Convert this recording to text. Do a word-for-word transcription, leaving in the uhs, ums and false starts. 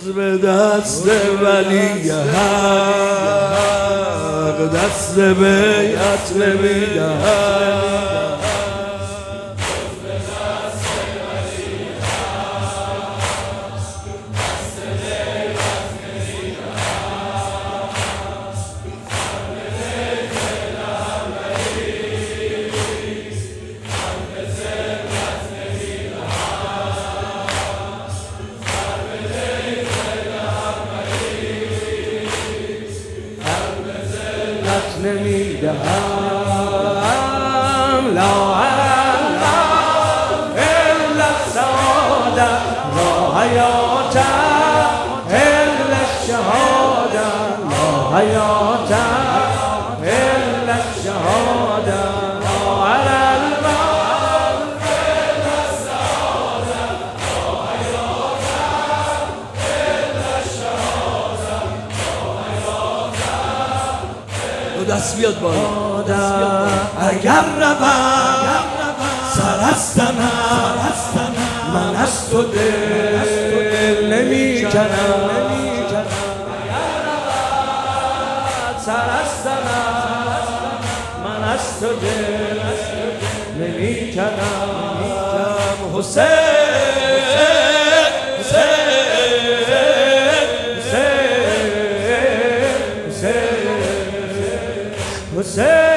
به دست ولی حق دست بیعت نمیدهد. نمیدهم لا الله الا السعاده لا حیات الا الشهاده لا حیات الا الشهاده لا علی الموت الا السعاده لا حیات الا الشهاده لا حیات. دست بیاد بالا. اگر روم سر از تنم من از تو دل نمی کنم. اگر روم سر از تنم من از تو دل نمی کنم. حسین حسین حسین